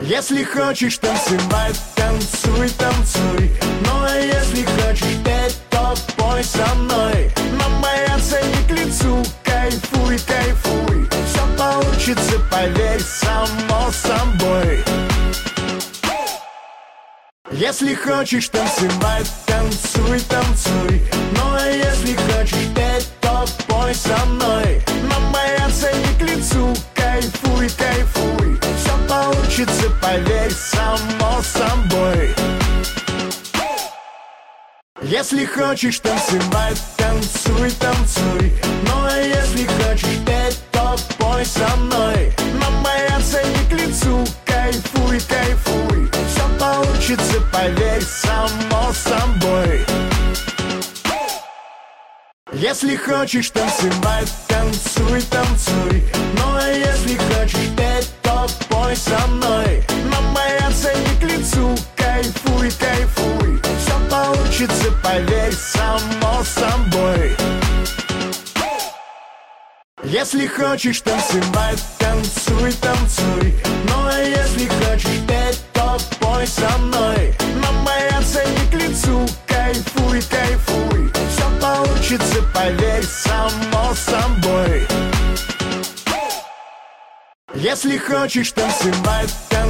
Если хочешь танцевать, танцуй, танцуй. Ну а если хочешь петь, то пой со мной. Нам бояться не к лицу, кайфуй, кайфуй. Все получится, поверь, само собой. Если хочешь танцевать, танцуй, танцуй. Ну а если хочешь петь, то пой со мной. Нам бояться не к лицу, кайфуй, кайфуй. Все получится, поверь, само собой. Если хочешь танцевать, танцуй, танцуй. Ну а если хочешь петь, то пой со мной. Нам бояться не к лицу, кайфуй, кайфуй. Все получится, поверь, само собой. Если хочешь танцевать, танцуй, танцуй. Ну а если хочешь петь, то пой со мной. Нам бояться не к лицу, кайфуй, кайфуй. Все получится, поверь, само собой. Если хочешь танцевать, танцуй, танцуй. Ну а если хочешь петь, то пой со мной. Нам бояться не к лицу, кайфуй, кайфуй. Все получится, поверь, само собой. Если хочешь танцевать,